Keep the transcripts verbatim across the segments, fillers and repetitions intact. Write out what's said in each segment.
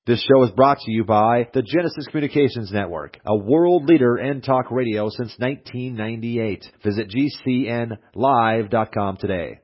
This show is brought to you by the Genesis Communications Network, a world leader in talk radio since nineteen ninety-eight. Visit G C N live dot com today.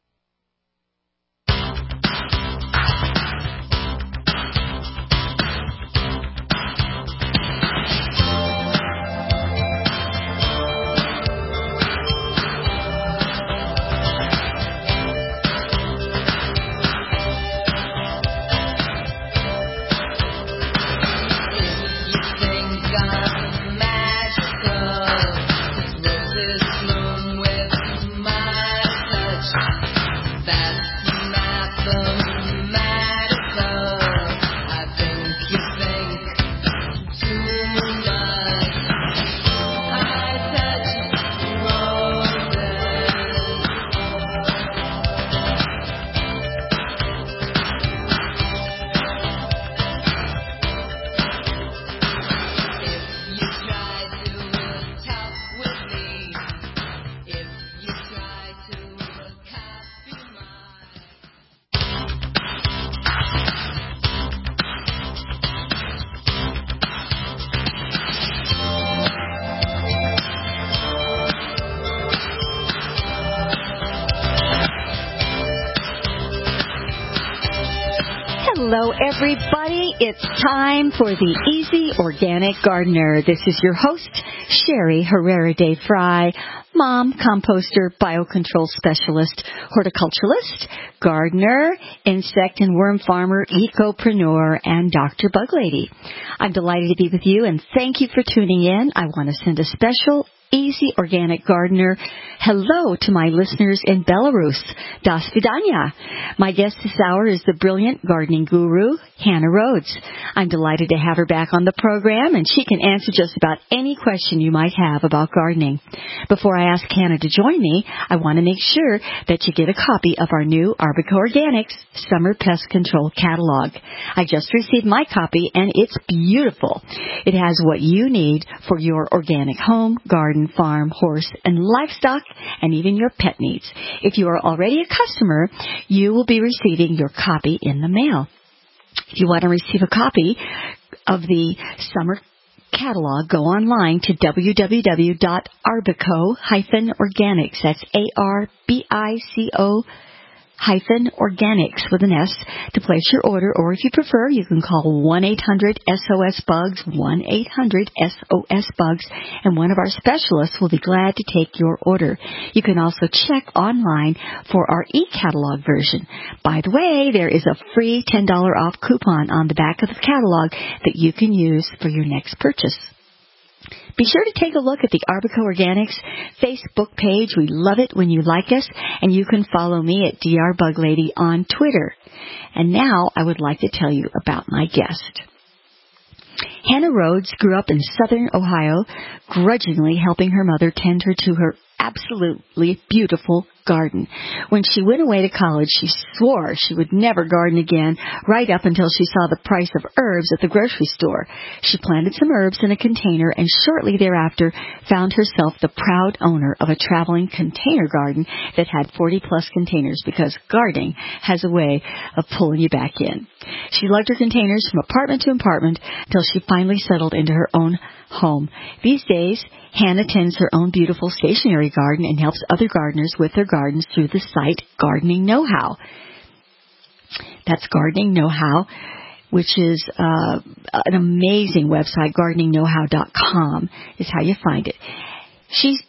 Hello, everybody. It's time for the Easy Organic Gardener. This is your host, Sherry Herrera de Fry, mom, composter, biocontrol specialist, horticulturalist, gardener, insect and worm farmer, ecopreneur, and Doctor Bug Lady. I'm delighted to be with you, and thank you for tuning in. I want to send a special Easy Organic Gardener hello to my listeners in Belarus. Das vidanya. My guest this hour is the brilliant gardening guru, Hannah Rhodes. I'm delighted to have her back on the program, and she can answer just about any question you might have about gardening. Before I ask Hannah to join me, I want to make sure that you get a copy of our new Arbica Organics Summer Pest Control Catalog. I just received my copy, and it's beautiful. It has what you need for your organic home, garden, farm, horse, and livestock, and even your pet needs. If you are already a customer, you will be receiving your copy in the mail. If you want to receive a copy of the summer catalog, go online to w w w dot arbico dash organics. That's A R B I C O hyphen organics with an S to place your order, or if you prefer, you can call one eight hundred S O S bugs, one eight hundred S O S bugs, and one of our specialists will be glad to take your order. You can also check online for our e-catalog version. By the way, there is a free ten dollars off coupon on the back of the catalog that you can use for your next purchase. Be sure to take a look at the Arbica Organics Facebook page. We love it when you like us, and you can follow me at D R Bug Lady on Twitter. And now I would like to tell you about my guest. Hannah Rhodes grew up in southern Ohio, grudgingly helping her mother tend her to her absolutely beautiful garden. When she went away to college, she swore she would never garden again, right up until she saw the price of herbs at the grocery store. She planted some herbs in a container, and shortly thereafter found herself the proud owner of a traveling container garden that had forty plus containers, because gardening has a way of pulling you back in. She lugged her containers from apartment to apartment until she finally settled into her own home. These days, Hannah tends her own beautiful stationary garden and helps other gardeners with their gardens through the site Gardening Know-How. That's Gardening Know-How, which is uh, an amazing website. gardening know how dot com is how you find it. She's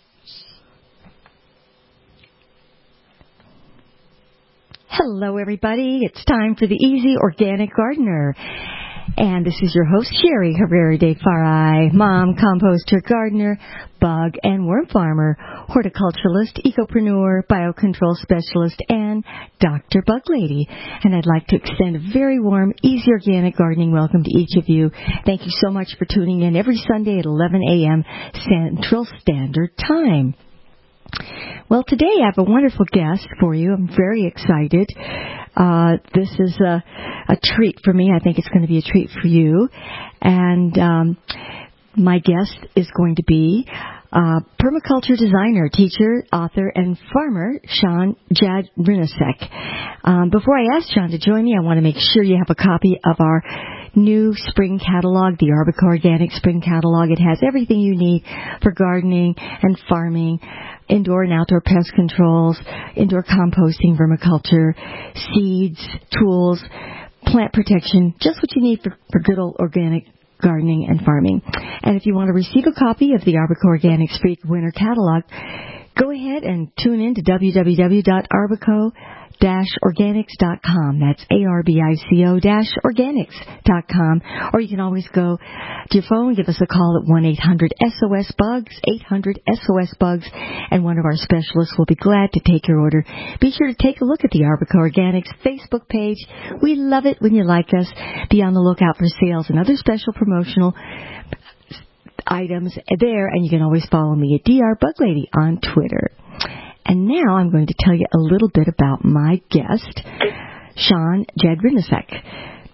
Hello, everybody. It's time for the Easy Organic Gardener. And this is your host, Sherry Herrera de Fry, mom, composter, gardener, bug and worm farmer, horticulturalist, ecopreneur, biocontrol specialist, and Doctor Bug Lady. And I'd like to extend a very warm, easy organic gardening welcome to each of you. Thank you so much for tuning in every Sunday at eleven a.m. Central Standard Time. Well, today I have a wonderful guest for you. I'm very excited. Uh, this is a, a treat for me. I think it's going to be a treat for you. And um, my guest is going to be uh, permaculture designer, teacher, author, and farmer, Sean Jadrinasek. Um, before I ask Sean to join me, I want to make sure you have a copy of our new spring catalog, the Arbica Organic Spring Catalog. It has everything you need for gardening and farming, indoor and outdoor pest controls, indoor composting, vermiculture, seeds, tools, plant protection, just what you need for, for good old organic gardening and farming. And if you want to receive a copy of the Arbica Organic Spring Winter Catalog, go ahead and tune in to w w w dot arbico dash organics dot com. That's A R B I C O dash organics dot com. Or you can always go to your phone, give us a call at one eight hundred S O S bugs, eight hundred S O S bugs, and one of our specialists will be glad to take your order. Be sure to take a look at the Arbica Organics Facebook page. We love it when you like us. Be on the lookout for sales and other special promotional items there, and you can always follow me at D R Bug Lady on Twitter. And now I'm going to tell you a little bit about my guest, Sean Jadrinisak.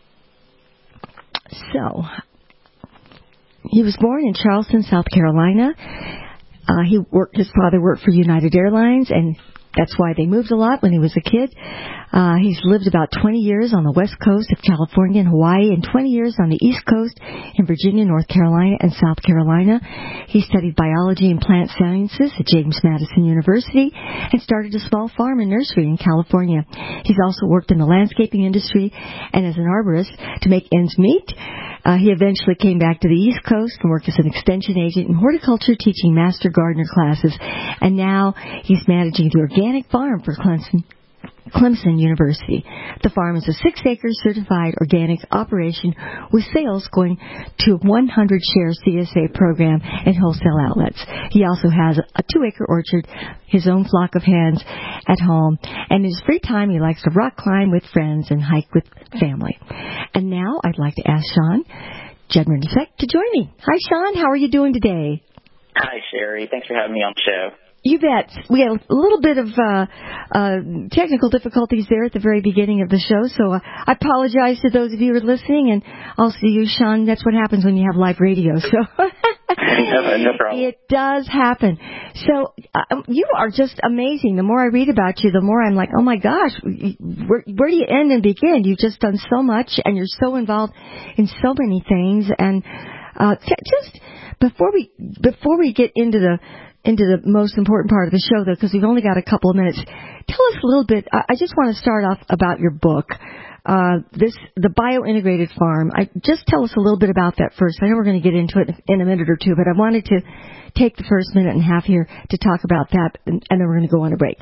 So, he was born in Charleston, South Carolina. Uh, he worked. His father worked for United Airlines, and that's why they moved a lot when he was a kid. Uh, he's lived about twenty years on the west coast of California and Hawaii, and twenty years on the east coast in Virginia, North Carolina, and South Carolina. He studied biology and plant sciences at James Madison University and started a small farm and nursery in California. He's also worked in the landscaping industry and as an arborist to make ends meet. Uh, he eventually came back to the East Coast and worked as an extension agent in horticulture, teaching master gardener classes. And now he's managing the organic farm for Clemson, Clemson University. The farm is a six-acre certified organic operation with sales going to a one hundred share C S A program and wholesale outlets. He also has a two-acre orchard, his own flock of hens at home, and in his free time he likes to rock climb with friends and hike with family. And now I'd like to ask Sean Jadrinisak to join me. Hi, Sean. How are you doing today? Hi, Sherry. Thanks for having me on the show. You bet. We had a little bit of uh, uh, technical difficulties there at the very beginning of the show, so uh, I apologize to those of you who are listening, and also you, Sean. That's what happens when you have live radio. So no, no problem. It does happen. So uh, you are just amazing. The more I read about you, the more I'm like, oh my gosh, where, where do you end and begin? You've just done so much, and you're so involved in so many things. And uh, just before we before we get into the into the most important part of the show, though, because we've only got a couple of minutes. Tell us a little bit. I just want to start off about your book, uh, this the Bio-Integrated Farm. I, just tell us a little bit about that first. I know we're going to get into it in a minute or two, but I wanted to take the first minute and a half here to talk about that, and, and then we're going to go on a break.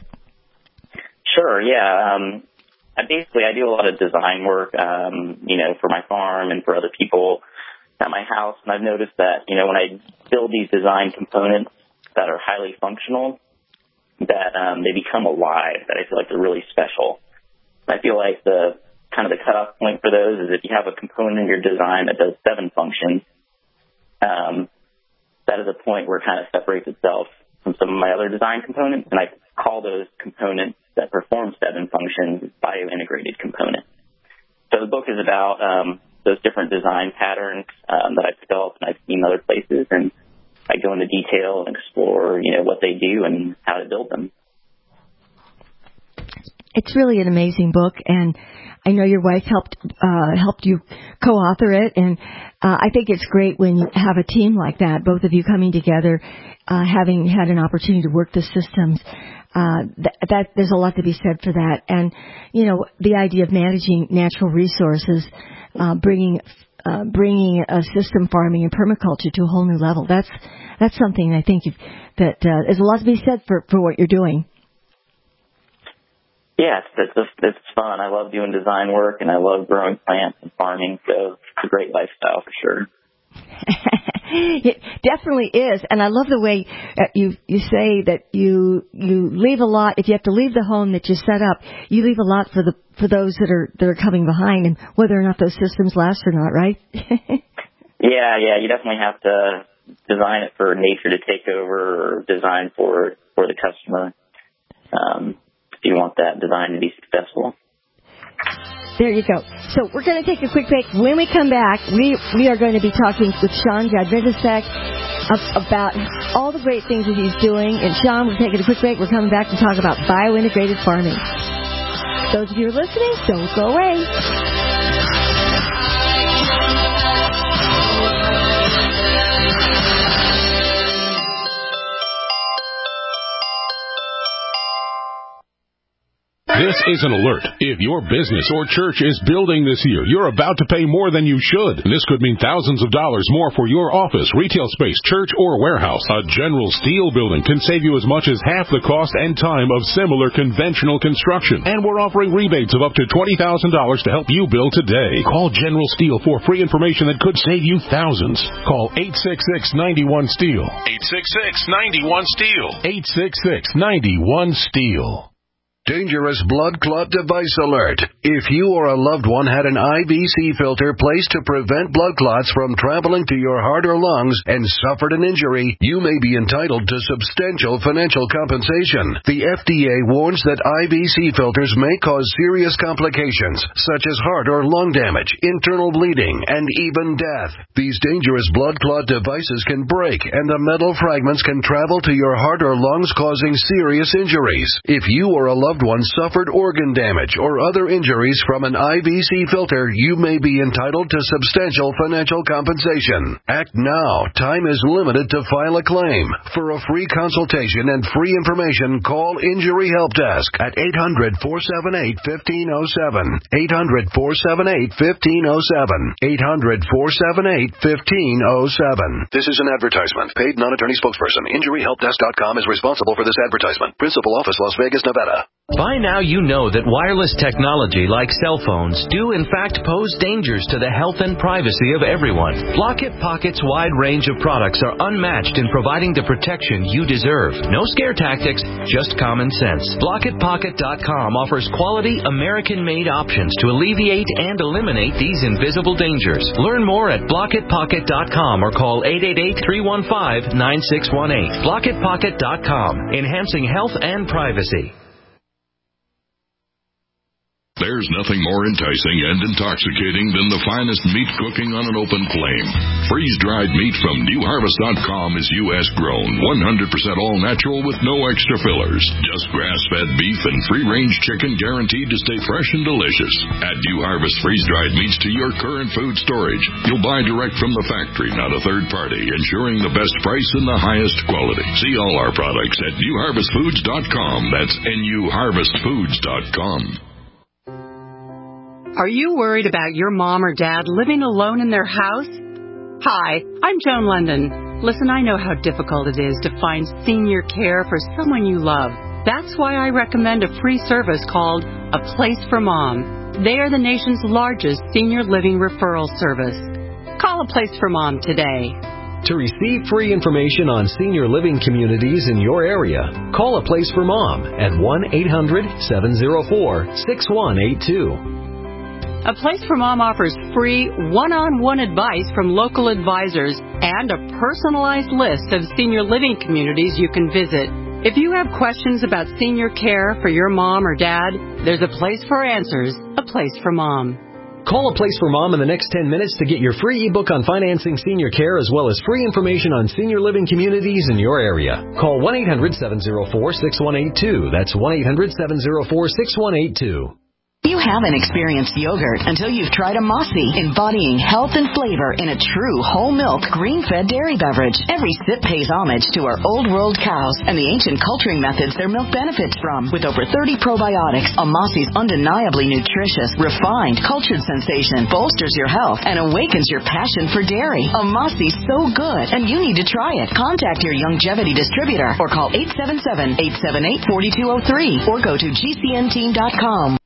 Sure, yeah. Um, I basically, I do a lot of design work, um, you know, for my farm and for other people at my house, and I've noticed that, you know, when I build these design components that are highly functional, that um, they become alive, that I feel like they're really special. I feel like the kind of the cutoff point for those is if you have a component in your design that does seven functions, um, that is a point where it kind of separates itself from some of my other design components, and I call those components that perform seven functions bio-integrated components. So the book is about um, those different design patterns um, that I've developed and I've seen other places, and I go into detail and explore, you know, what they do and how to build them. It's really an amazing book, and I know your wife helped uh, helped you co-author it, and uh, I think it's great when you have a team like that, both of you coming together, uh, having had an opportunity to work the systems. Uh, that, that there's a lot to be said for that, and you know, the idea of managing natural resources, uh, bringing. Uh, bringing a system farming and permaculture to a whole new level. That's that's something I think you've, that uh, there's a lot to be said for, for what you're doing. Yeah, it's, it's, it's fun. I love doing design work, and I love growing plants and farming, so it's a great lifestyle for sure. It definitely is, and I love the way uh, you you say that you you leave a lot. If you have to leave the home that you set up, you leave a lot for the for those that are that are coming behind, and whether or not those systems last or not, right? yeah, yeah, you definitely have to design it for nature to take over, or design for for the customer um, if you want that design to be successful. There you go. So we're going to take a quick break. When we come back, we we are going to be talking with Sean Jadrinisak about all the great things that he's doing. And Sean, we're taking a quick break. We're coming back to talk about bio-integrated farming. Those of you who are listening, don't go away. This is an alert. If your business or church is building this year, you're about to pay more than you should. This could mean thousands of dollars more for your office, retail space, church, or warehouse. A General Steel building can save you as much as half the cost and time of similar conventional construction. And we're offering rebates of up to twenty thousand dollars to help you build today. Call General Steel for free information that could save you thousands. Call eight six six, nine one, STEEL. eight six six, nine one, STEEL. eight six six, nine one, STEEL. Dangerous blood clot device alert. If you or a loved one had an I V C filter placed to prevent blood clots from traveling to your heart or lungs and suffered an injury, you may be entitled to substantial financial compensation. The F D A warns that I V C filters may cause serious complications, such as heart or lung damage, internal bleeding, and even death. These dangerous blood clot devices can break, and the metal fragments can travel to your heart or lungs, causing serious injuries. If you or a loved one suffered organ damage or other injuries from an I V C filter, you may be entitled to substantial financial compensation. Act now. Time is limited to file a claim. For a free consultation and free information, call Injury Help Desk at eight hundred, four seven eight, one five zero seven. eight hundred, four seven eight, one five zero seven. eight hundred, four seven eight, one five zero seven. This is an advertisement. Paid non-attorney spokesperson. Injury Help Desk dot com is responsible for this advertisement. Principal office, Las Vegas, Nevada. By now you know that wireless technology like cell phones do in fact pose dangers to the health and privacy of everyone. Blockit Pocket's wide range of products are unmatched in providing the protection you deserve. No scare tactics, just common sense. Blockit Pocket dot com offers quality American-made options to alleviate and eliminate these invisible dangers. Learn more at Blockit Pocket dot com or call eight eight eight, three one five, nine six one eight. Blockit Pocket dot com, enhancing health and privacy. There's nothing more enticing and intoxicating than the finest meat cooking on an open flame. Freeze-dried meat from New Harvest dot com is U S grown, one hundred percent all natural with no extra fillers. Just grass-fed beef and free-range chicken guaranteed to stay fresh and delicious. Add New Harvest freeze-dried meats to your current food storage. You'll buy direct from the factory, not a third party, ensuring the best price and the highest quality. See all our products at New Harvest Foods dot com. That's N U Harvest Foods dot com. Are you worried about your mom or dad living alone in their house? Hi, I'm Joan London. Listen, I know how difficult it is to find senior care for someone you love. That's why I recommend a free service called A Place for Mom. They are the nation's largest senior living referral service. Call A Place for Mom today. To receive free information on senior living communities in your area, call A Place for Mom at one eight hundred, seven oh four, six one eight two. A Place for Mom offers free one-on-one advice from local advisors and a personalized list of senior living communities you can visit. If you have questions about senior care for your mom or dad, there's a place for answers, A Place for Mom. Call A Place for Mom in the next ten minutes to get your free ebook on financing senior care as well as free information on senior living communities in your area. Call one eight hundred, seven oh four, six one eight two. That's one eight hundred, seven oh four, six one eight two. You haven't experienced yogurt until you've tried a Mossy, embodying health and flavor in a true whole milk, green-fed dairy beverage. Every sip pays homage to our old world cows and the ancient culturing methods their milk benefits from. With over thirty probiotics, a Mossy's undeniably nutritious, refined, cultured sensation bolsters your health and awakens your passion for dairy. A Mossy's so good, and you need to try it. Contact your Youngevity distributor or call eight seven seven, eight seven eight, four two zero three or go to G C N team dot com.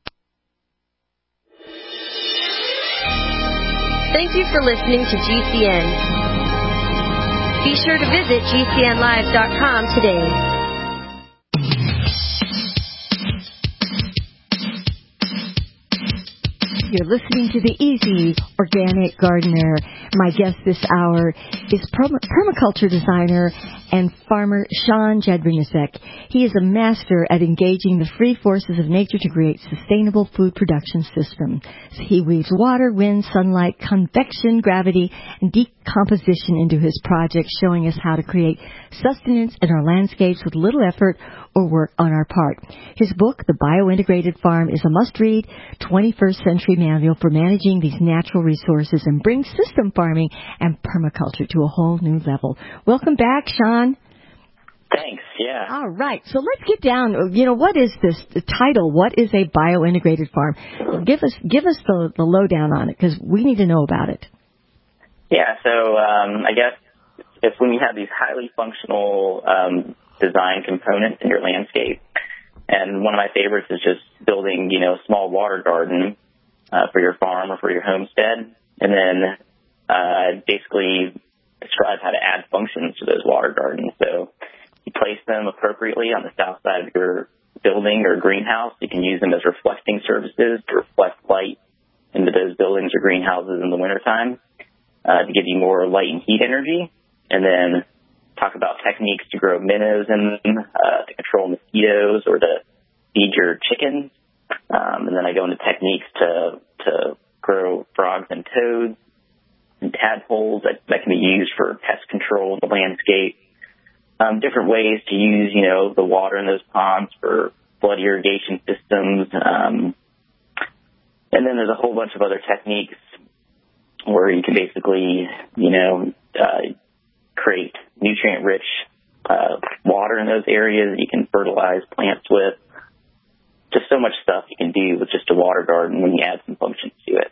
Thank you for listening to G C N. Be sure to visit G C N live dot com today. You're listening to the Easy Organic Gardener. My guest this hour is perm- permaculture designer and farmer Sean Jadriniszek. He is a master at engaging the free forces of nature to create sustainable food production systems. He weaves water, wind, sunlight, convection, gravity, and decomposition into his projects, showing us how to create sustenance in our landscapes with little effort or work on our part. His book, The Biointegrated Farm, is a must-read twenty-first century manual for managing these natural resources and brings system farming and permaculture to a whole new level. Welcome back, Sean. Thanks, yeah. All right, so let's get down. You know, what is this the title? What is a biointegrated farm? Give us give us the, the lowdown on it, because we need to know about it. Yeah, so um, I guess if when you have these highly functional um, design components in your landscape, and one of my favorites is just building, you know, a small water garden uh, for your farm or for your homestead, and then uh, basically describe how to add functions to those water gardens. So you place them appropriately on the south side of your building or greenhouse. You can use them as reflecting surfaces to reflect light into those buildings or greenhouses in the wintertime uh, to give you more light and heat energy. And then talk about techniques to grow minnows in them, uh, to control mosquitoes or to feed your chickens. Um, and then I go into techniques to to grow frogs and toads and tadpoles that, that can be used for pest control in the landscape. Um, different ways to use, you know, the water in those ponds for flood irrigation systems. Um, and then there's a whole bunch of other techniques where you can basically, you know, uh, create nutrient-rich uh, water in those areas that you can fertilize plants with. Just so much stuff you can do with just a water garden when you add some functions to it.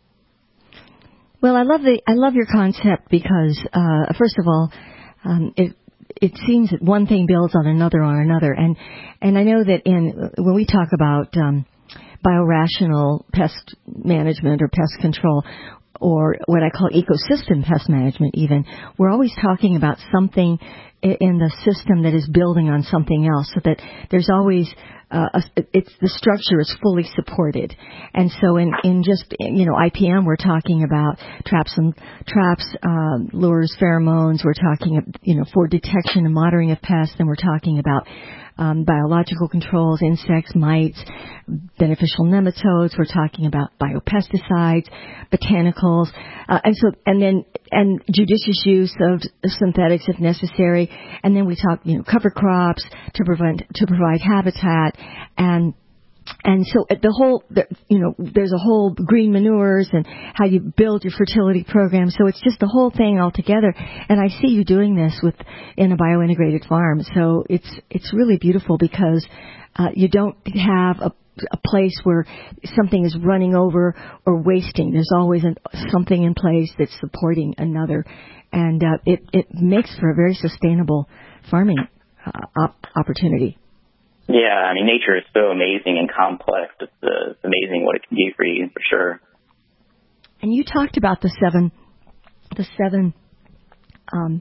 Well, I love the I love your concept because, uh, first of all, um, it it seems that one thing builds on another on another, and and I know that in when we talk about um, biorational pest management or pest control, or what I call ecosystem pest management even, we're always talking about something in the system that is building on something else, so that there's always uh, a, it's the structure is fully supported. And so in, in just, you know, I P M, we're talking about traps and traps, um, lures, pheromones. We're talking, you know, for detection and monitoring of pests. And we're talking about um, biological controls, insects, mites, beneficial nematodes. We're talking about biopesticides, botanicals, uh, and so and then and judicious use of synthetics if necessary. And then we talk, you know, cover crops to prevent to provide habitat. And and so the whole, you know, there's a whole green manures and how you build your fertility program. So it's just the whole thing all together. And I see you doing this with in a biointegrated farm. So it's it's really beautiful because uh, you don't have a a place where something is running over or wasting. There's always an, something in place that's supporting another, and uh, it it makes for a very sustainable farming uh, op- opportunity. Yeah, I mean, nature is so amazing and complex. It's, uh, it's amazing what it can do for you, for sure. And you talked about the seven, the seven um,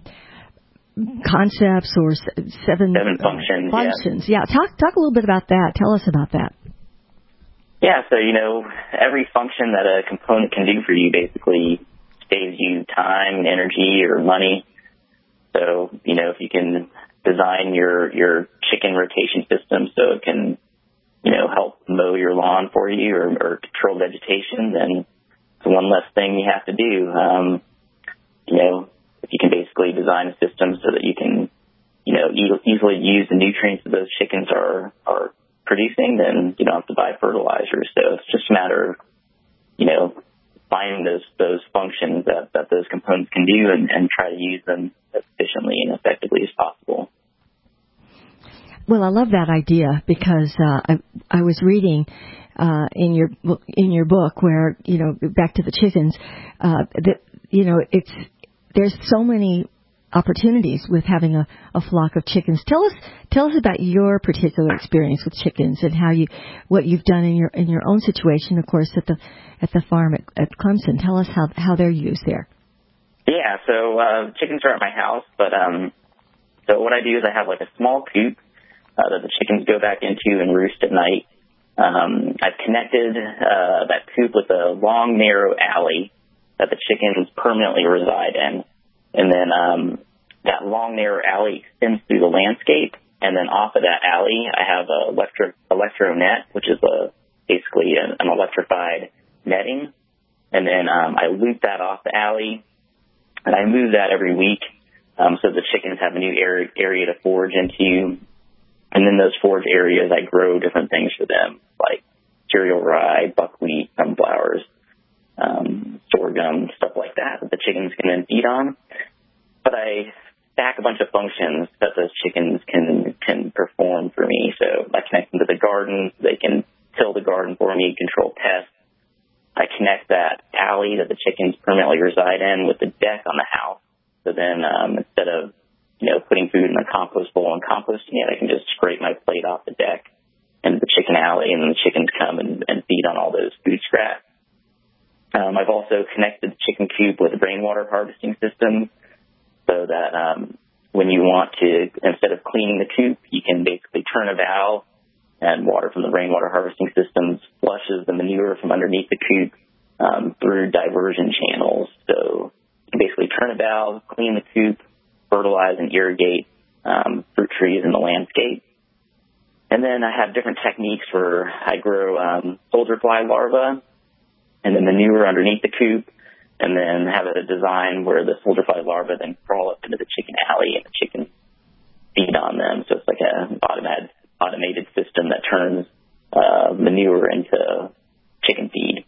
concepts or seven, seven functions. Uh, functions. Yeah. yeah, talk talk a little bit about that. Tell us about that. Yeah, so, you know, every function that a component can do for you basically saves you time and energy or money. So, you know, if you can design your, your chicken rotation system so it can, you know, help mow your lawn for you or, or control vegetation, then it's one less thing you have to do. Um, you know, if you can basically design a system so that you can, you know, e- easily use the nutrients that those chickens are, are producing, then you don't have to buy fertilizers. So it's just a matter of, you know, finding those those functions that, that those components can do and, and try to use them as efficiently and effectively as possible. Well, I love that idea because uh, I I was reading uh, in your in your book where, you know, back to the chickens, uh, that, you know, it's there's so many opportunities with having a, a flock of chickens. Tell us tell us about your particular experience with chickens and how you what you've done in your in your own situation, of course, at the at the farm at, at Clemson. Tell us how how they're used there. Yeah, so uh, chickens are at my house, but um, so what I do is I have like a small coop uh, that the chickens go back into and roost at night. Um, I've connected uh, that coop with a long, narrow alley that the chickens permanently reside in. And then um, that long, narrow alley extends through the landscape. And then off of that alley, I have a electro, electro net, which is a, basically an, an electrified netting. And then um, I loop that off the alley, and I move that every week um, so the chickens have a new area, area to forage into. And then those forage areas, I grow different things for them, like cereal rye, buckwheat, sunflowers, um, sorghum, stuff like that that the chickens can then feed on. But I stack a bunch of functions that those chickens can can perform for me. So I connect them to the garden. They can till the garden for me, control pests. I connect that alley that the chickens permanently reside in with the deck on the house. So then um, instead of, you know, putting food in the compost bowl and composting it, I can just scrape my plate off the deck into the chicken alley, and then the chickens come and, and feed on all those food scraps. Um, I've also connected the chicken coop with a rainwater harvesting system so that um, when you want to, instead of cleaning the coop, you can basically turn a valve and water from the rainwater harvesting systems flushes the manure from underneath the coop um, through diversion channels. So you can basically turn a valve, clean the coop, fertilize and irrigate um, fruit trees in the landscape. And then I have different techniques where I grow um, soldier fly larvae and the manure underneath the coop, and then have a design where the soldier fly larvae then crawl up into the chicken alley and the chickens feed on them. So it's like an automated, automated system that turns uh, manure into chicken feed.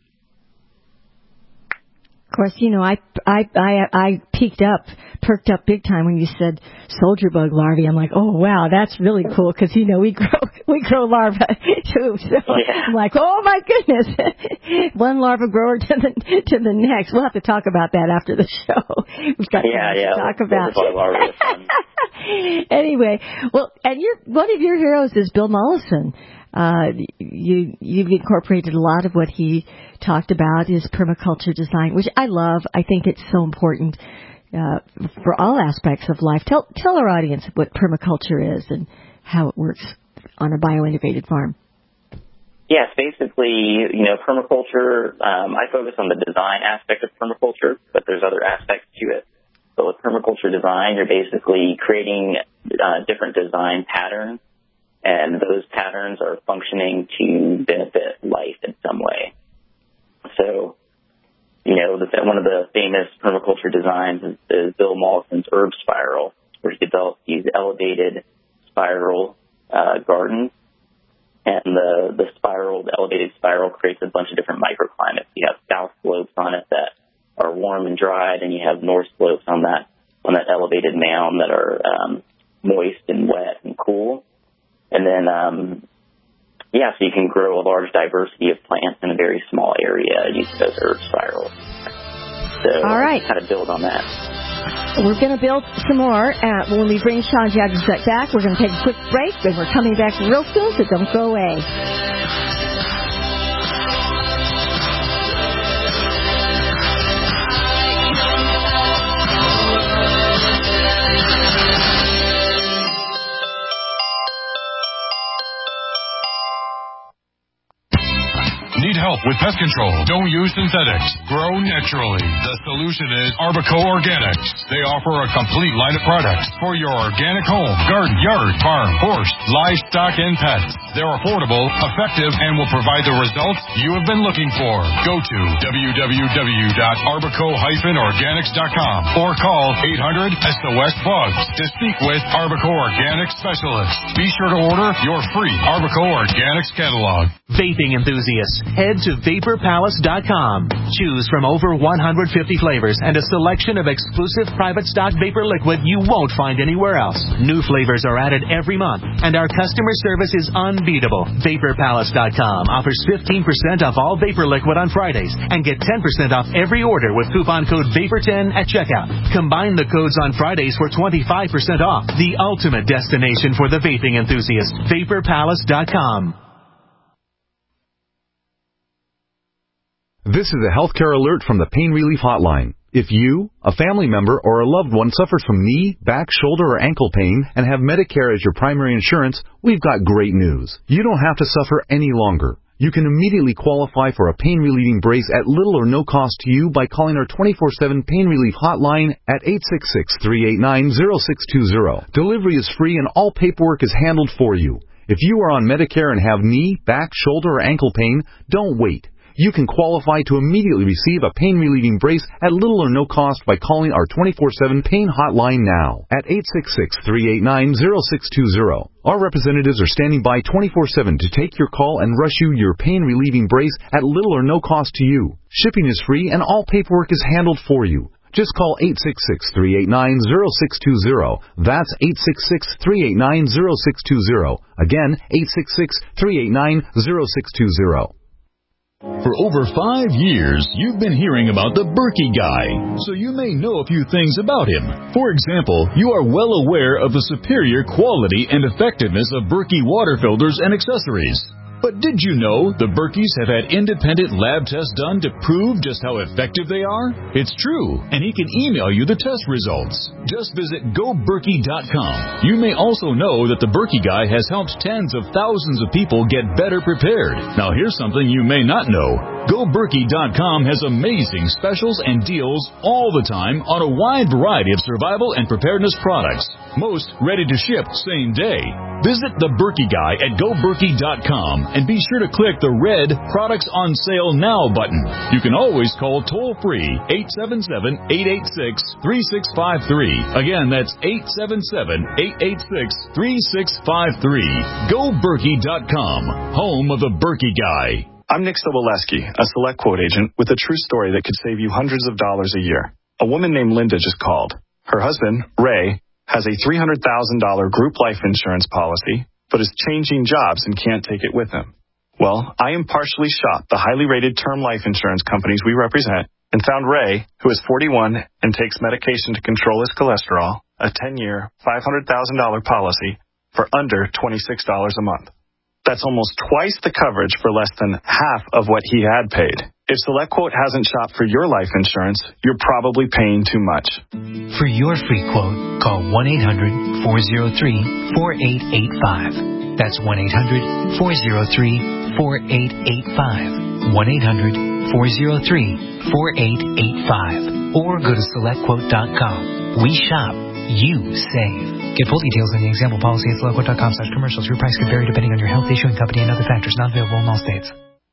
Of course, you know, I, I, I, I peaked up, perked up big time when you said soldier bug larvae. I'm like, oh, wow, that's really cool because, you know, we grow we grow larvae, too. So yeah. I'm like, oh, my goodness, one larva grower to the to the next. We'll have to talk about that after the show. We've got yeah, to yeah, talk about it. Anyway, well, and your one of your heroes is Bill Mollison. Uh, you, you've incorporated a lot of what he talked about, his permaculture design, which I love. I think it's so important uh, for all aspects of life. Tell, tell our audience what permaculture is and how it works on a biointegrated farm. Yes, basically, you know, permaculture, um, I focus on the design aspect of permaculture, but there's other aspects to it. So with permaculture design, you're basically creating uh, different design patterns, and those patterns are functioning to benefit life in some way. So, you know, the, one of the famous permaculture designs is, is Bill Mollison's herb spiral, where he developed these elevated spiral uh, gardens. And the, the spiral, the elevated spiral creates a bunch of different microclimates. You have south slopes on it that are warm and dried, and you have north slopes on that on that elevated mound that are um, moist and wet and cool. And then, um, yeah, so you can grow a large diversity of plants in a very small area using those herb spirals. So all right, kind of build on that. We're going to build some more. Uh, when we bring Sean Jadrzak back, we're going to take a quick break, and we're coming back real soon, so don't go away. Need help with pest control? Don't use synthetics. Grow naturally. The solution is Arbico Organics. They offer a complete line of products for your organic home, garden, yard, farm, horse, livestock, and pets. They're affordable, effective, and will provide the results you have been looking for. Go to w w w dot arbico dash organics dot com or call eight hundred S O S Bugs to speak with Arbico Organics specialists. Be sure to order your free Arbico Organics catalog. Vaping enthusiasts, head to vapor palace dot com. Choose from over one hundred fifty flavors and a selection of exclusive private stock vapor liquid you won't find anywhere else. New flavors are added every month, and our customer service is unbeatable. vapor palace dot com offers fifteen percent off all vapor liquid on Fridays and get ten percent off every order with coupon code vapor ten at checkout. Combine the codes on Fridays for twenty-five percent off. The ultimate destination for the vaping enthusiast. vapor palace dot com. This is a healthcare alert from the Pain Relief Hotline. If you, a family member, or a loved one suffers from knee, back, shoulder, or ankle pain and have Medicare as your primary insurance, we've got great news. You don't have to suffer any longer. You can immediately qualify for a pain-relieving brace at little or no cost to you by calling our twenty-four seven Pain Relief Hotline at eight six six, three eight nine, zero six two zero. Delivery is free and all paperwork is handled for you. If you are on Medicare and have knee, back, shoulder, or ankle pain, don't wait. You can qualify to immediately receive a pain-relieving brace at little or no cost by calling our twenty-four seven Pain Hotline now at eight six six, three eight nine, zero six two zero. Our representatives are standing by twenty-four seven to take your call and rush you your pain-relieving brace at little or no cost to you. Shipping is free and all paperwork is handled for you. Just call eight six six, three eight nine, zero six two zero. That's eight six six, three eight nine, zero six two zero. Again, eight six six, three eight nine, zero six two zero. For over five years, you've been hearing about the Berkey Guy, so you may know a few things about him. For example, you are well aware of the superior quality and effectiveness of Berkey water filters and accessories. But did you know the Berkeys have had independent lab tests done to prove just how effective they are? It's true, and he can email you the test results. Just visit go berkey dot com. You may also know that the Berkey Guy has helped tens of thousands of people get better prepared. Now here's something you may not know. go berkey dot com has amazing specials and deals all the time on a wide variety of survival and preparedness products. Most ready to ship same day. Visit the Berkey Guy at go berkey dot com and be sure to click the red Products on Sale Now button. You can always call toll-free eight seven seven, eight eight six, three six five three. Again, that's eight seven seven, eight eight six, three six five three. go berkey dot com, home of the Berkey Guy. I'm Nick Soboleski, a Select Quote agent with a true story that could save you hundreds of dollars a year. A woman named Linda just called. Her husband, Ray, has a three hundred thousand dollars group life insurance policy, but is changing jobs and can't take it with him. Well, I impartially shopped the highly rated term life insurance companies we represent and found Ray, who is forty-one and takes medication to control his cholesterol, a ten-year, five hundred thousand dollars policy for under twenty-six dollars a month. That's almost twice the coverage for less than half of what he had paid. If SelectQuote hasn't shopped for your life insurance, you're probably paying too much. For your free quote, call one eight hundred, four oh three, four eight eight five. That's one eight hundred, four oh three, four eight eight five. one eight hundred, four oh three, four eight eight five. Or go to select quote dot com. We shop. You save. Get full details on the example policy at select quote dot com slash commercials. Your price could vary depending on your health, issuing company, and other factors. Not available in all states.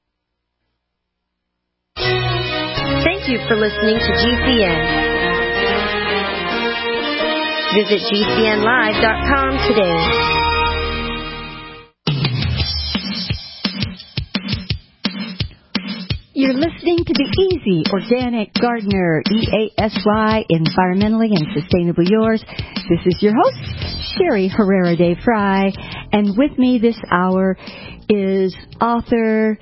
Thank you for listening to G C N. Visit G C N live dot com today. You're listening to the Easy Organic Gardener, E A S Y, environmentally and sustainably yours. This is your host, Sherry Herrera de Fry, and with me this hour is author,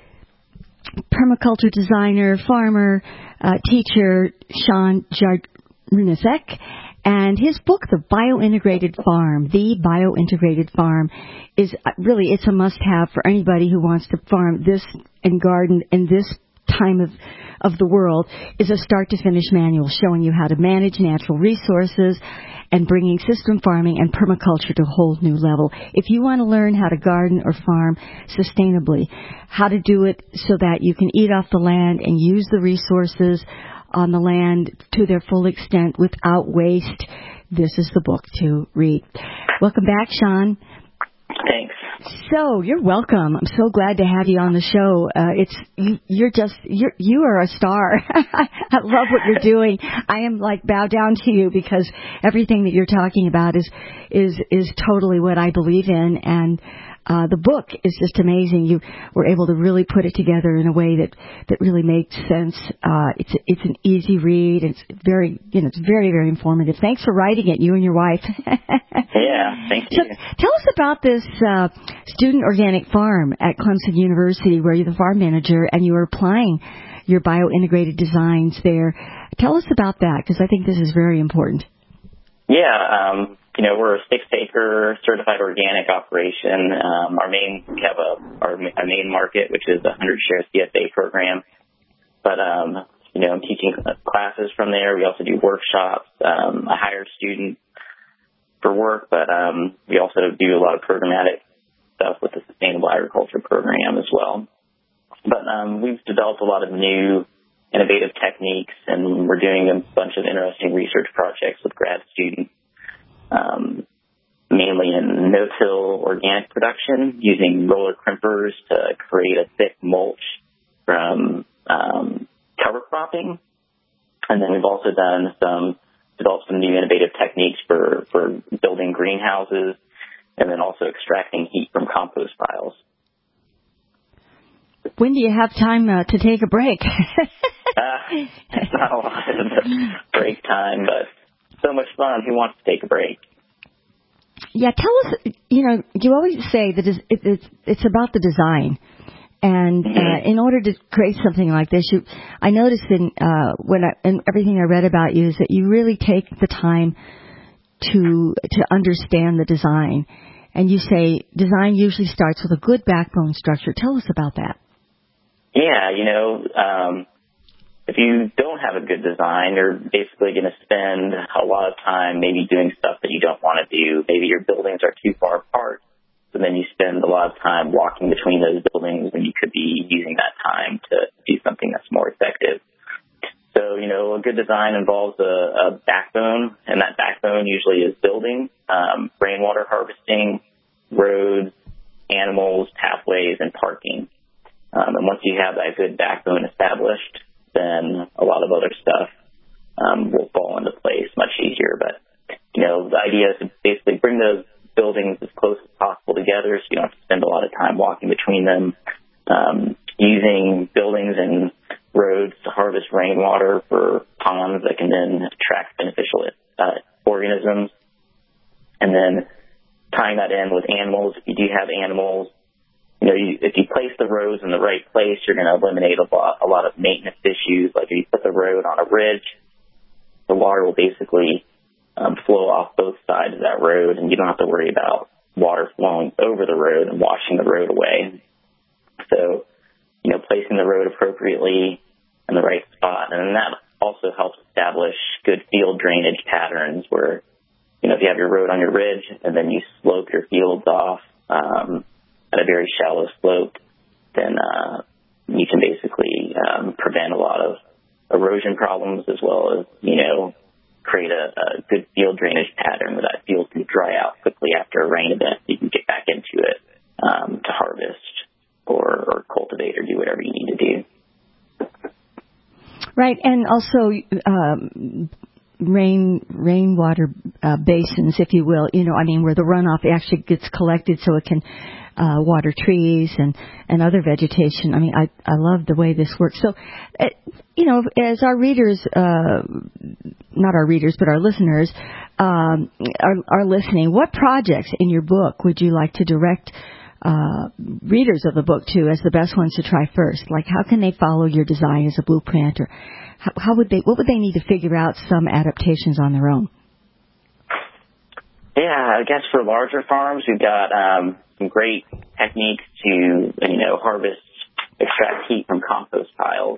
permaculture designer, farmer, uh, teacher, Sean Jardunasek, and his book, The Biointegrated Farm, The Biointegrated Farm, is really, it's a must-have for anybody who wants to farm this and garden in this time of of the world. Is a start-to-finish manual showing you how to manage natural resources and bringing system farming and permaculture to a whole new level. If you want to learn how to garden or farm sustainably, how to do it so that you can eat off the land and use the resources on the land to their full extent without waste, this is the book to read. Welcome back, Sean. Thanks. So you're welcome. I'm so glad to have you on the show. Uh, it's you, you're just you're you are a star. I love what you're doing. I am like bow down to you because everything that you're talking about is is is totally what I believe in, and uh, the book is just amazing. You were able to really put it together in a way that that really makes sense. Uh, it's it's an easy read. It's very you know it's very very informative. Thanks for writing it, you and your wife. Yeah, thank you. So tell us about this uh, student organic farm at Clemson University, where you're the farm manager and you are applying your biointegrated designs there. Tell us about that, because I think this is very important. Yeah, um, you know, we're a six-acre certified organic operation. Um, our main, we have a our, our main market, which is a one hundred share C S A program. But um, you know, I'm teaching classes from there. We also do workshops. Um, I hire students for work, but um, we also do a lot of programmatic stuff with the Sustainable Agriculture program as well. But um, we've developed a lot of new innovative techniques, and we're doing a bunch of interesting research projects with grad students, um, mainly in no-till organic production, using roller crimpers to create a thick mulch from um, cover cropping. And then we've also done some developed some new innovative techniques for, for building greenhouses, and then also extracting heat from compost piles. When do you have time uh, to take a break? Uh, it's not a lot of break time, but so much fun. Who wants to take a break? Yeah, tell us, you know, you always say that it's, it's, it's about the design. And uh, in order to create something like this, you, I noticed in, uh, when I, in everything I read about you is that you really take the time to to understand the design. And you say design usually starts with a good backbone structure. Tell us about that. Yeah, you know, um, if you don't have a good design, you're basically going to spend a lot of time maybe doing stuff that you don't want to do. Maybe your buildings are too far apart, so then you spend a lot of time walking between those buildings when you could be using that time to do something that's more effective. So, you know, a good design involves a, a backbone, and that backbone usually is building, um, rainwater harvesting, roads, animals, pathways, and parking. Um, and once you have that good backbone established, then a lot of other stuff um, will fall into place much easier. But, you know, the idea is to basically bring those buildings as close as possible together so you don't have to spend a lot of time walking between them, um, using buildings and roads to harvest rainwater for ponds that can then attract beneficial uh, organisms, and then tying that in with animals. If you do have animals, you know, you, if you place the roads in the right place, you're going to eliminate a lot, a lot of maintenance issues. Like if you put the road on a ridge, the water will basically um, flow off both sides of that road, and you don't have to worry about water flowing over the road and washing the road away. So, you know, placing the road appropriately in the right spot. And then that also helps establish good field drainage patterns where, you know, if you have your road on your ridge and then you slope your fields off um, at a very shallow slope, then uh, you can basically um, prevent a lot of erosion problems as well as, you know, create a, a good field drainage pattern where that field can dry out quickly after a rain event. You can get back into it um, to harvest or, or cultivate or do whatever you need to do. Right, and also um, rain rainwater uh, basins, if you will. You know, I mean, where the runoff actually gets collected so it can uh, water trees and, and other vegetation. I mean, I I love the way this works. So, uh, you know, as our readers, uh, not our readers, but our listeners um, are, are listening, what projects in your book would you like to direct Uh, readers of the book to as the best ones to try first? Like, how can they follow your design as a blueprint, or how, how would they? What would they need to figure out some adaptations on their own? Yeah, I guess for larger farms, we've got um, some great techniques to, you know, harvest, extract heat from compost piles.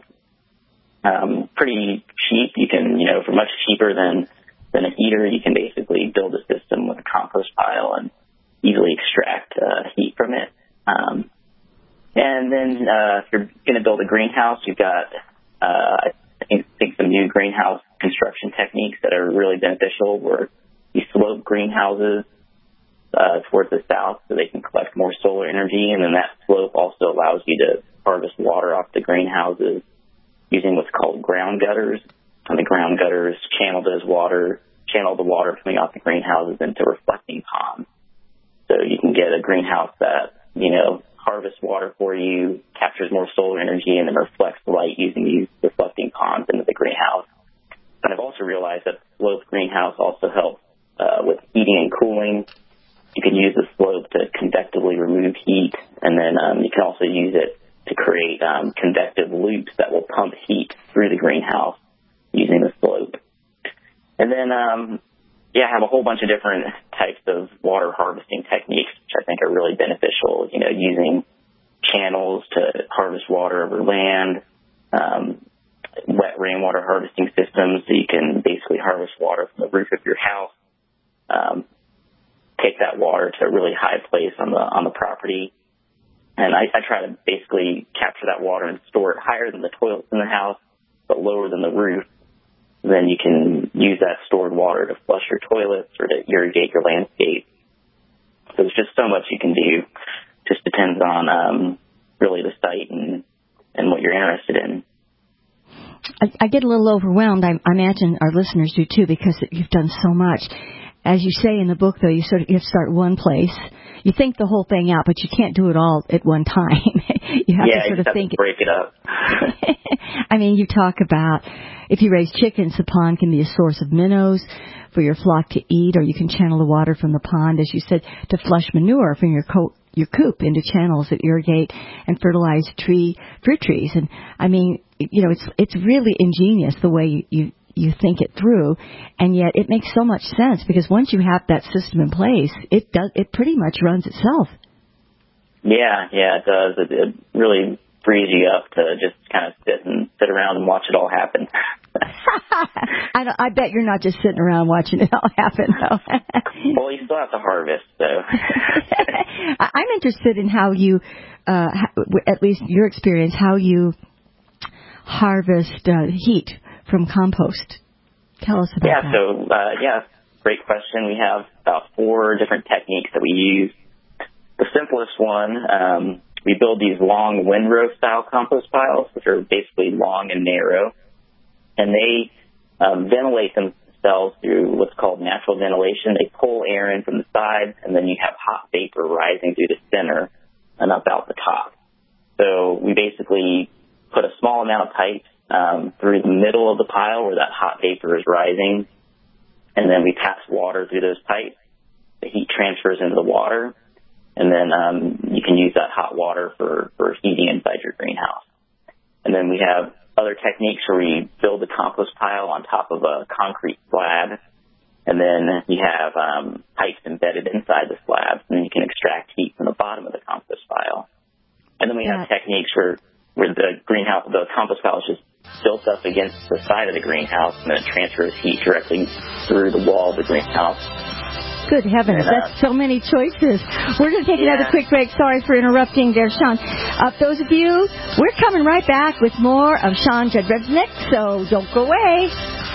Um, pretty cheap. You can, you know, for much cheaper than than a heater, you can basically build a system with a compost pile and easily extract uh, heat from it. Um, and then uh, if you're going to build a greenhouse, you've got, uh, I think, think some new greenhouse construction techniques that are really beneficial, where you slope greenhouses uh, towards the south so they can collect more solar energy, and then that slope also allows you to harvest water off the greenhouses using what's called ground gutters. And the ground gutters channel those water, channel the water coming off the greenhouses into reflecting ponds. So you can get a greenhouse that, you know, harvests water for you, captures more solar energy, and then reflects the light using these reflecting ponds into the greenhouse. And I've also realized that the sloped greenhouse also helps uh, with heating and cooling. You can use the slope to convectively remove heat, and then um, you can also use it to create um, convective loops that will pump heat through the greenhouse using the slope. And then, um, yeah, I have a whole bunch of different types of water harvesting techniques, which I think are really beneficial, you know, using channels to harvest water over land, um, wet rainwater harvesting systems so you can basically harvest water from the roof of your house, um, take that water to a really high place on the on the property. And I, I try to basically capture that water and store it higher than the toilets in the house, but lower than the roof. Then you can use that stored water to flush your toilets or to irrigate your landscape. So there's just so much you can do. Just depends on um, really the site and, and what you're interested in. I, I get a little overwhelmed. I, I imagine our listeners do too, because you've done so much. as you say in the book, though, you sort of you have to start one place. You think the whole thing out, but you can't do it all at one time. you have yeah, to sort you of have think to break it up. I mean, you talk about if you raise chickens, the pond can be a source of minnows for your flock to eat, or you can channel the water from the pond, as you said, to flush manure from your coat. your coop into channels that irrigate and fertilize tree fruit trees. And I mean, you know, it's it's really ingenious the way you, you you think it through, and yet it makes so much sense because once you have that system in place, it does it pretty much runs itself. Yeah, yeah, it does. It, it really frees you up to just kind of sit and sit around and watch it all happen. I, don't, I bet you're not just sitting around watching it all happen, though. Well, you still have to harvest, so. I'm interested in how you, uh, at least your experience, how you harvest uh, heat from compost. Tell us about yeah, that. Yeah, so, uh, yeah, great question. We have about four different techniques that we use. The simplest one, um, we build these long windrow-style compost piles, which are basically long and narrow. And they um, ventilate themselves through what's called natural ventilation. They pull air in from the sides, and then you have hot vapor rising through the center and up out the top. So we basically put a small amount of pipes um, through the middle of the pile where that hot vapor is rising, and then we pass water through those pipes. The heat transfers into the water, and then um, you can use that hot water for, for heating inside your greenhouse. And then we have other techniques where we build the compost pile on top of a concrete slab, and then you have um, pipes embedded inside the slab, and then you can extract heat from the bottom of the compost pile. And then we yeah. have techniques where, where the greenhouse, the compost pile is just built up against the side of the greenhouse, and then it transfers heat directly through the wall of the greenhouse. Good heavens, and, uh, that's so many choices. We're going to take yeah. another quick break. Sorry for interrupting there, Sean. Uh, those of you, we're coming right back with more of Sean Jedrzejczyk, so don't go away.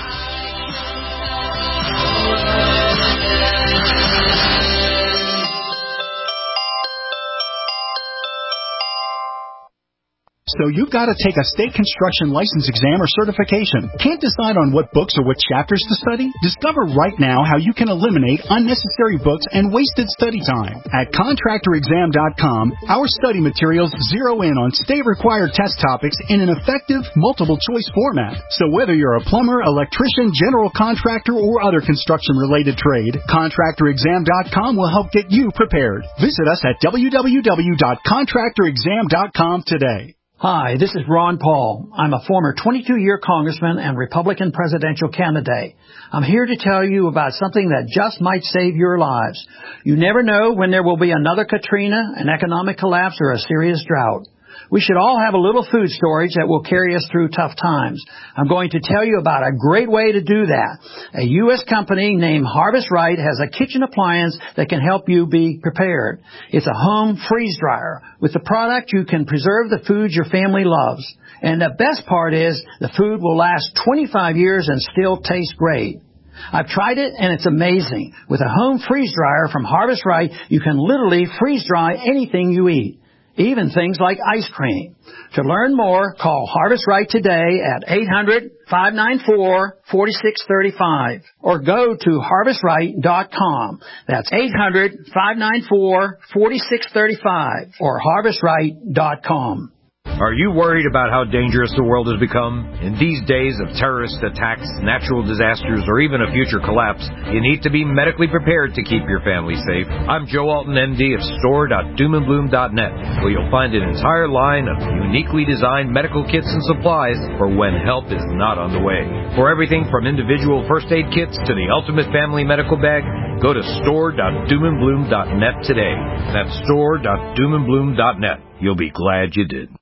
So you've got to take a state construction license exam or certification. Can't decide on what books or what chapters to study? Discover right now how you can eliminate unnecessary books and wasted study time. At contractor exam dot com, our study materials zero in on state-required test topics in an effective, multiple-choice format. So whether you're a plumber, electrician, general contractor, or other construction-related trade, contractor exam dot com will help get you prepared. Visit us at w w w dot contractor exam dot com today. Hi, this is Ron Paul. I'm a former twenty-two-year congressman and Republican presidential candidate. I'm here to tell you about something that just might save your lives. You never know when there will be another Katrina, an economic collapse, or a serious drought. We should all have a little food storage that will carry us through tough times. I'm going to tell you about a great way to do that. A U S company named Harvest Right has a kitchen appliance that can help you be prepared. It's a home freeze dryer. With the product, you can preserve the food your family loves. And the best part is the food will last twenty-five years and still taste great. I've tried it, and it's amazing. With a home freeze dryer from Harvest Right, you can literally freeze dry anything you eat, even things like ice cream. To learn more, call Harvest Right today at eight hundred, five nine four, four six three five or go to harvest right dot com. That's eight hundred, five nine four, four six three five or harvest right dot com. Are you worried about how dangerous the world has become? In these days of terrorist attacks, natural disasters, or even a future collapse, you need to be medically prepared to keep your family safe. I'm Joe Alton, M D of store dot doom and bloom dot net, where you'll find an entire line of uniquely designed medical kits and supplies for when help is not on the way. For everything from individual first aid kits to the ultimate family medical bag, go to store dot doom and bloom dot net today. That's store dot doom and bloom dot net. You'll be glad you did.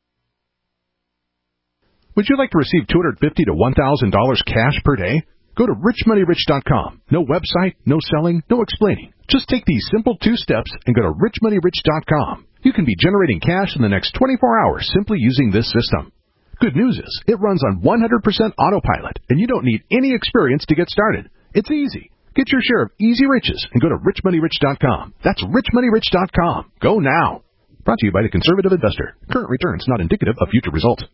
Would you like to receive two hundred fifty dollars to one thousand dollars cash per day? Go to rich money rich dot com. No website, no selling, no explaining. Just take these simple two steps and go to rich money rich dot com. You can be generating cash in the next twenty-four hours simply using this system. Good news is, it runs on one hundred percent autopilot, and you don't need any experience to get started. It's easy. Get your share of easy riches and go to rich money rich dot com. That's rich money rich dot com. Go now. Brought to you by the Conservative Investor. Current returns not indicative of future results.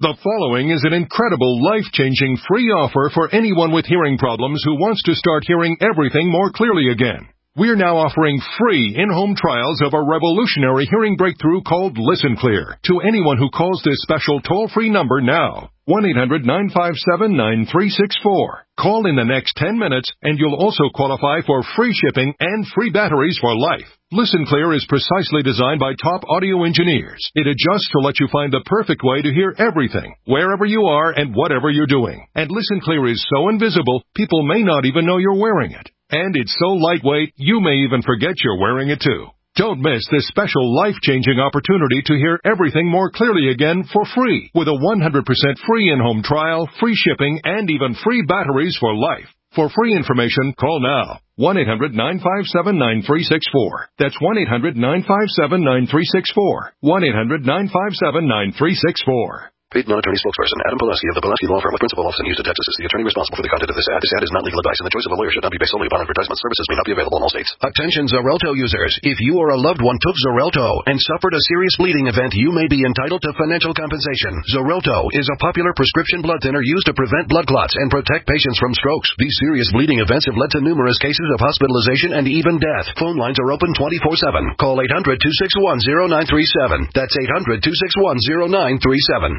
The following is an incredible, life-changing free offer for anyone with hearing problems who wants to start hearing everything more clearly again. We're now offering free in-home trials of a revolutionary hearing breakthrough called Listen Clear to anyone who calls this special toll-free number now. one eight hundred nine five seven nine three six four. Call in the next ten minutes and you'll also qualify for free shipping and free batteries for life. Listen Clear is precisely designed by top audio engineers. It adjusts to let you find the perfect way to hear everything, wherever you are and whatever you're doing. And Listen Clear is so invisible, people may not even know you're wearing it. And it's so lightweight, you may even forget you're wearing it too. Don't miss this special life-changing opportunity to hear everything more clearly again for free with a one hundred percent free in-home trial, free shipping, and even free batteries for life. For free information, call now. one eight hundred nine five seven nine three six four. That's one eight hundred nine five seven nine three six four. one eight hundred nine five seven nine three six four. Paid non-attorney spokesperson Adam Pulaski of the Pulaski Law Firm with principal office in Houston, Texas is the attorney responsible for the content of this ad. This ad is not legal advice, and the choice of a lawyer should not be based solely upon advertisement. Services may not be available in all states. Attention Xarelto users. If you or a loved one took Xarelto and suffered a serious bleeding event, you may be entitled to financial compensation. Xarelto is a popular prescription blood thinner used to prevent blood clots and protect patients from strokes. These serious bleeding events have led to numerous cases of hospitalization and even death. Phone lines are open twenty-four seven. Call eight hundred two six one zero nine three seven. That's eight hundred two six one zero nine three seven.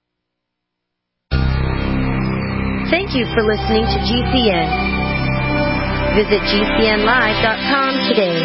Thank you for listening to G C N. Visit G C N live dot com today.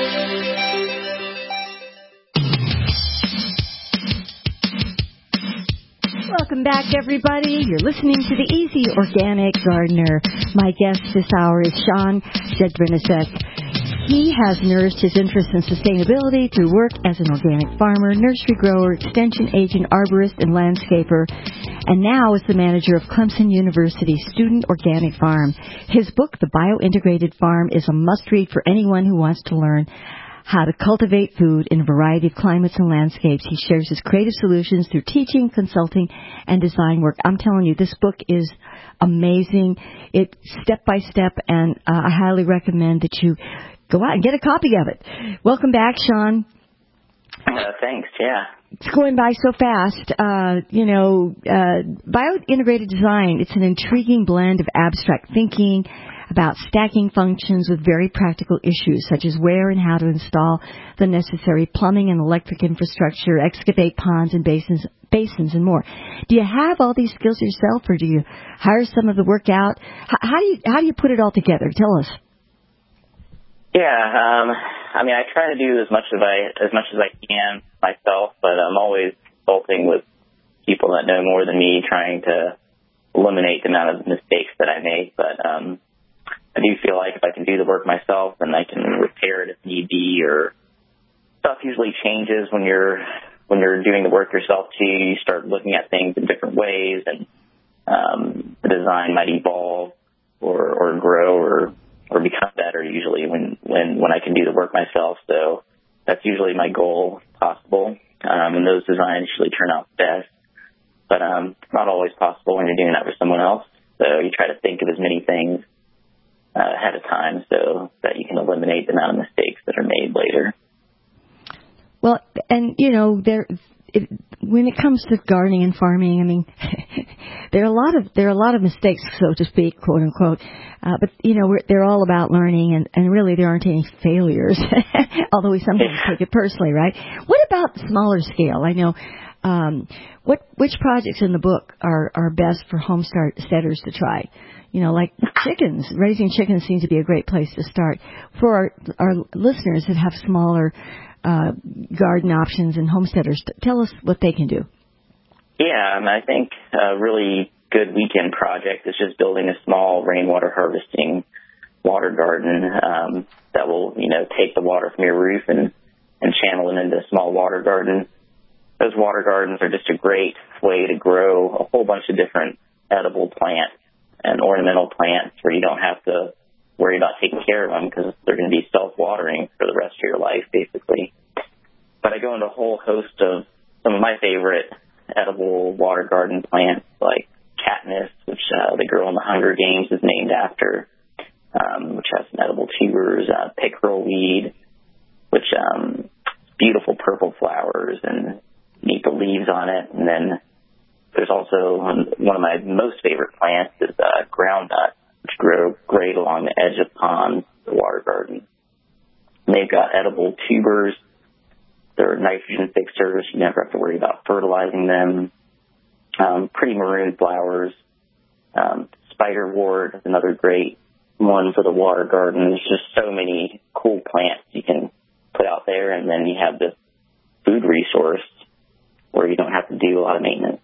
Welcome back, everybody. You're listening to the Easy Organic Gardener. My guest this hour is Sean Jedrzejczyk. He has nourished his interest in sustainability through work as an organic farmer, nursery grower, extension agent, arborist, and landscaper, and now is the manager of Clemson University's Student Organic Farm. His book, The Bio-Integrated Farm, is a must-read for anyone who wants to learn how to cultivate food in a variety of climates and landscapes. He shares his creative solutions through teaching, consulting, and design work. I'm telling you, this book is amazing. It's step by step, and uh, I highly recommend that you go out and get a copy of it. Welcome back, Sean. Uh, thanks, yeah. It's going by so fast. Uh, you know, uh, bio-integrated design, it's an intriguing blend of abstract thinking about stacking functions with very practical issues, such as where and how to install the necessary plumbing and electric infrastructure, excavate ponds and basins, basins and more. Do you have all these skills yourself, or do you hire some of the work out? How, how do you how do you put it all together? Tell us. Yeah, um, I mean, I try to do as much as I as much as I can myself, but I'm always consulting with people that know more than me, trying to eliminate the amount of mistakes that I make. But um, I do feel like if I can do the work myself, then I can repair it if need be. Or stuff usually changes when you're when you're doing the work yourself too. You start looking at things in different ways, and um, the design might evolve or, or grow or. or become better usually when, when, when I can do the work myself. So that's usually my goal, if possible. Um, and those designs usually turn out best. But um, it's not always possible when you're doing that for someone else. So you try to think of as many things uh, ahead of time so that you can eliminate the amount of mistakes that are made later. Well, and, you know, there... It, when it comes to gardening and farming, I mean, there are a lot of there are a lot of mistakes, so to speak, quote unquote. Uh, but you know, we're, they're all about learning, and, and really there aren't any failures. Although we sometimes take it personally, right? What about smaller scale? I know. Um, what which projects in the book are are best for homesteaders to try? You know, like chickens. Raising chickens seems to be a great place to start for our our listeners that have smaller Uh, garden options and homesteaders. Tell us what they can do. Yeah, and I think a really good weekend project is just building a small rainwater harvesting water garden um, that will, you know, take the water from your roof and, and channel it into a small water garden. Those water gardens are just a great way to grow a whole bunch of different edible plants and ornamental plants where you don't have to worry about taking care of them because they're going to be self-watering for the rest of your life, basically. But I go into a whole host of some of my favorite edible water garden plants, like Katniss, which uh, the girl in the Hunger Games is named after, um, which has some edible tubers, uh, pickerel weed, which um, beautiful purple flowers and neat the leaves on it, and then there's also one, one of my most favorite plants is uh, groundnut, which grow great along the edge of ponds, the water garden. And they've got edible tubers. They're nitrogen fixers. You never have to worry about fertilizing them. Um, pretty maroon flowers. Um, spiderwort is another great one for the water garden. There's just so many cool plants you can put out there, and then you have this food resource where you don't have to do a lot of maintenance.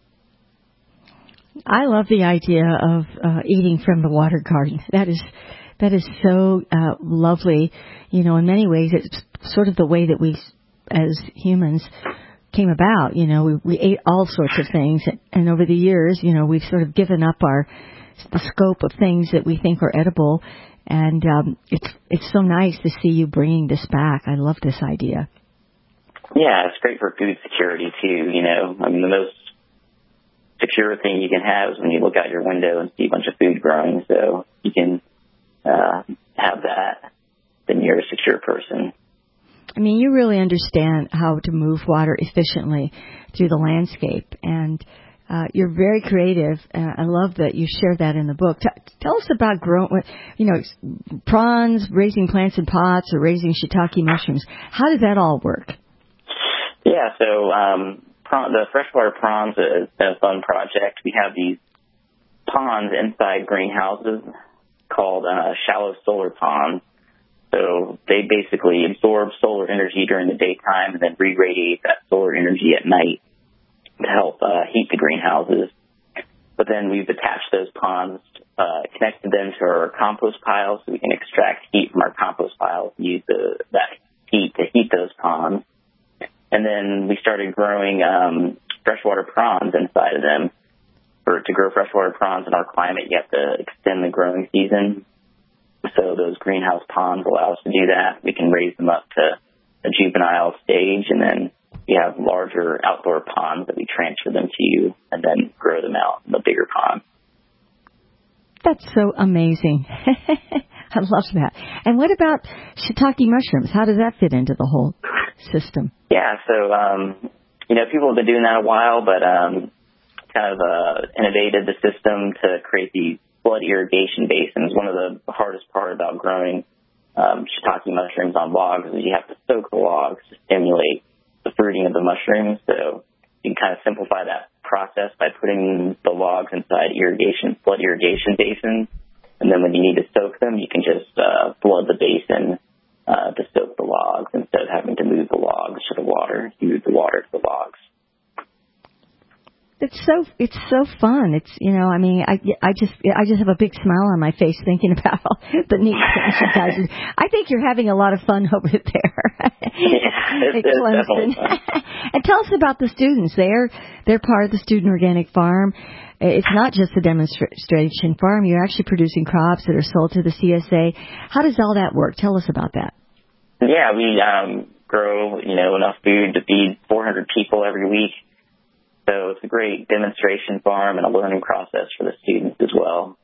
I love the idea of uh, eating from the water garden. That is that is so uh, lovely. You know, in many ways, it's sort of the way that we, as humans, came about. You know, we, we ate all sorts of things, and over the years, you know, we've sort of given up our the scope of things that we think are edible. And um, it's it's so nice to see you bringing this back. I love this idea. Yeah, it's great for food security too. You know, I mean, the most secure thing you can have is when you look out your window and see a bunch of food growing. So you can uh, have that, then you're a secure person. I mean, you really understand how to move water efficiently through the landscape, and uh, you're very creative. And I love that you share that in the book. T- tell us about growing, you know, prawns, raising plants in pots, or raising shiitake mushrooms. How does that all work? Yeah, so um, prawn, the freshwater prawns is a fun project. We have these ponds inside greenhouses called uh, shallow solar ponds. So they basically absorb solar energy during the daytime and then re-radiate that solar energy at night to help uh, heat the greenhouses. But then we've attached those ponds, uh, connected them to our compost piles so we can extract heat from our compost piles and use the, that heat to heat those ponds. And then we started growing um, freshwater prawns inside of them. For to grow freshwater prawns in our climate, you have to extend the growing season. So those greenhouse ponds allow us to do that. We can raise them up to a juvenile stage, and then we have larger outdoor ponds that we transfer them to you and then grow them out in the bigger pond. That's so amazing. I love that. And what about shiitake mushrooms? How does that fit into the whole system? Yeah, so, um, you know, people have been doing that a while, but um, kind of uh, innovated the system to create these flood irrigation basins. One of the hardest part about growing um, shiitake mushrooms on logs is you have to soak the logs to stimulate the fruiting of the mushrooms. So you can kind of simplify that process by putting the logs inside irrigation, flood irrigation basins. And then when you need to soak them, you can just uh, flood the basin uh, to soak the logs instead of having to move the logs to the water. You move the water to the logs. It's so it's so fun. It's you know I mean I, I just I just have a big smile on my face thinking about all the neat things you guys do. I think you're having a lot of fun over there. Yeah, it's, it's definitely fun. And tell us about the students. They're they're part of the Student Organic Farm. It's not just a demonstration farm. You're actually producing crops that are sold to the C S A. How does all that work? Tell us about that. Yeah, we um, grow you know enough food to feed four hundred people every week. So it's a great demonstration farm and a learning process for the students as well.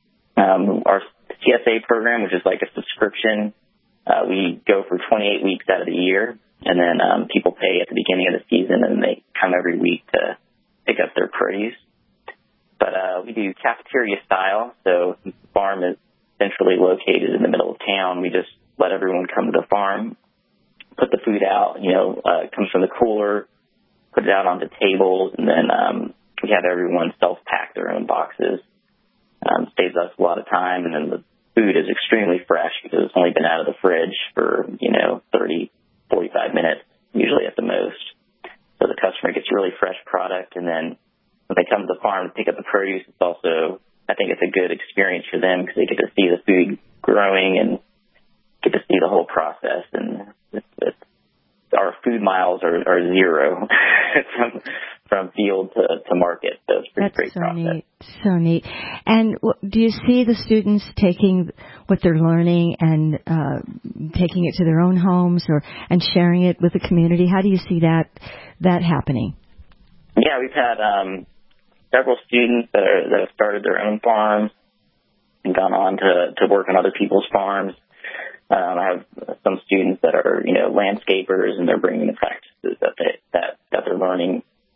Um, our C S A program, which is like a subscription, uh, we go for twenty-eight weeks out of the year, and then um, people pay at the beginning of the season, and they come every week to pick up their produce. But uh, we do cafeteria style, so the farm is centrally located in the middle of town. We just let everyone come to the farm, put the food out, you know, uh, it comes from the cooler, put it out onto tables, and then um, we have everyone self-pack their own boxes. Um, saves us a lot of time, and then the food is extremely fresh because it's only been out of the fridge for, you know, thirty, forty-five minutes, usually at the most. So the customer gets really fresh product, and then when they come to the farm to pick up the produce, it's also, I think it's a good experience for them because they get to see the food growing and get to see the whole process, and it's, it's our food miles are, are zero from from field to, to market. So it's a pretty That's great so process. Neat. So neat. And do you see the students taking what they're learning and uh, taking it to their own homes or and sharing it with the community? How do you see that that happening? Yeah, we've had um, several students that, are, that have started their own farms and gone on to, to work on other people's farms. Um, I have some students that are, you know, landscapers, and they're bringing the practices that they that, that they're learning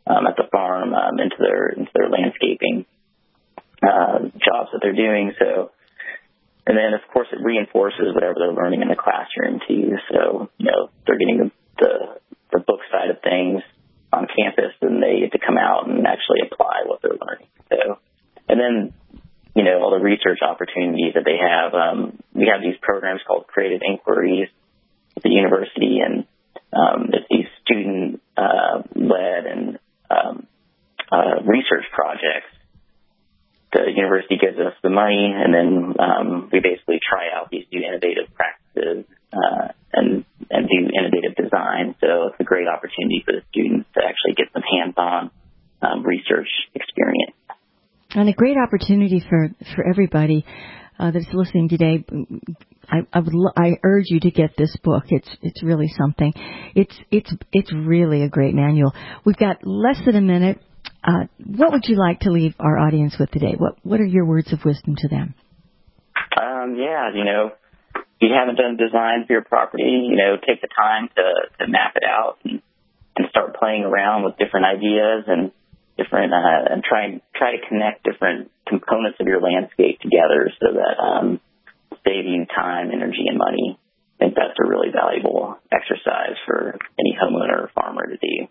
um, at the farm um, into their into their landscaping uh, jobs that they're doing. So, and then of course it reinforces whatever they're learning in the classroom too. So, you know, they're getting the the, the book side of things on campus, and they get to come out and actually apply what they're learning. So, and then, you know, all the research opportunities that they have. Um, we have these programs called Creative Inquiries at the university, and um, it's these student uh, led and um, uh, research projects. The university gives us the money, and then um, we basically try out these new innovative practices uh, and and do innovative design. So it's a great opportunity for the students to actually get some hands-on um, research experience. And a great opportunity for, for everybody uh, that's listening today. I, I would I urge you to get this book. It's it's really something. It's it's it's really a great manual. We've got less than a minute. Uh, what would you like to leave our audience with today? What what are your words of wisdom to them? Um, yeah, you know, if you haven't done design for your property, you know, take the time to, to map it out and, and start playing around with different ideas and different uh, and try and try to connect different components of your landscape together so that um, save you time, energy, and money. I think that's a really valuable exercise for any homeowner or farmer to do.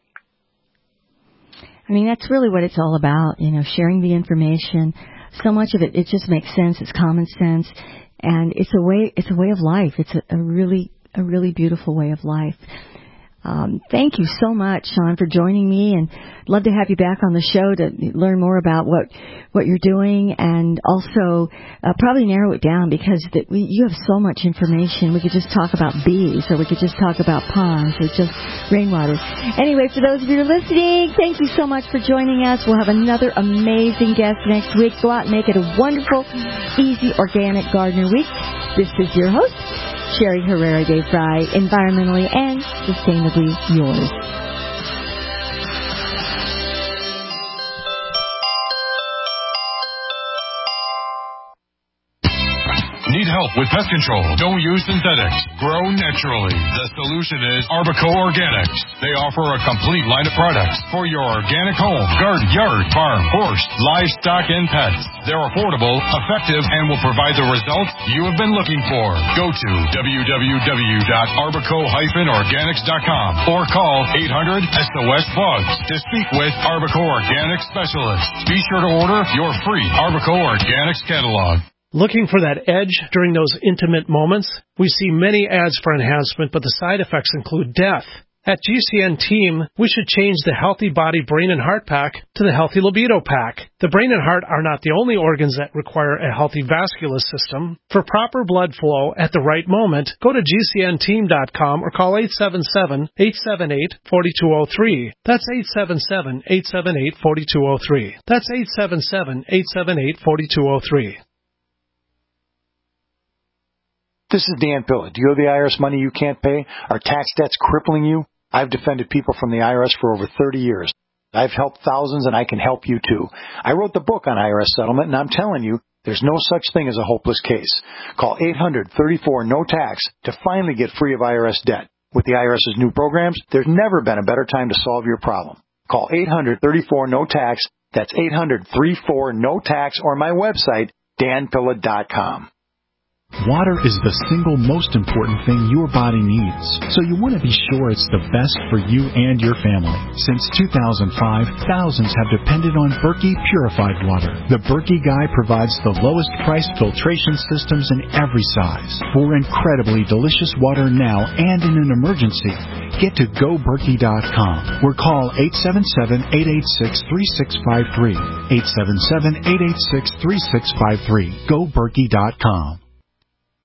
I mean, that's really what it's all about, you know, sharing the information. So much of it, it just makes sense. It's common sense, and it's a way, it's a way of life. It's a, a really, a really beautiful way of life. Um, thank you so much, Sean, for joining me, and I'd love to have you back on the show to learn more about what what you're doing, and also uh, probably narrow it down, because the, we, you have so much information. We could just talk about bees, or we could just talk about ponds, or just rainwater. Anyway, for those of you who are listening, thank you so much for joining us. We'll have another amazing guest next week. Go out and make it a wonderful, easy, organic gardener week. This is your host, Sherry Herrera de Fry, environmentally and sustainably yours. Need help with pest control? Don't use synthetics. Grow naturally. The solution is Arbico Organics. They offer a complete line of products for your organic home, garden, yard, farm, horse, livestock, and pets. They're affordable, effective, and will provide the results you have been looking for. Go to w w w dot arbico dash organics dot com or call eight hundred S O S Bugs to speak with Arbico Organics specialists. Be sure to order your free Arbico Organics catalog. Looking for that edge during those intimate moments? We see many ads for enhancement, but the side effects include death. At G C N Team, we should change the Healthy Body, Brain, and Heart Pack to the Healthy Libido Pack. The brain and heart are not the only organs that require a healthy vascular system. For proper blood flow at the right moment, go to G C N team dot com or call eight seven seven, eight seven eight, four two zero three. That's eight seven seven, eight seven eight, four two zero three. That's eight seven seven, eight seven eight, four two zero three. This is Dan Pilla. Do you owe the I R S money you can't pay? Are tax debts crippling you? I've defended people from the I R S for over thirty years. I've helped thousands, and I can help you too. I wrote the book on I R S settlement, and I'm telling you, there's no such thing as a hopeless case. Call eight hundred, thirty-four, no tax to finally get free of I R S debt. With the IRS's new programs, there's never been a better time to solve your problem. Call eight hundred, thirty-four, no tax. That's eight hundred, thirty-four, no tax, or my website, dan pilla dot com. Water is the single most important thing your body needs, so you want to be sure it's the best for you and your family. Since two thousand five, thousands have depended on Berkey purified water. The Berkey Guy provides the lowest priced filtration systems in every size. For incredibly delicious water now and in an emergency, get to go berkey dot com or call eight seven seven, eight eight six, three six five three. eight seven seven, eight eight six, three six five three. go berkey dot com.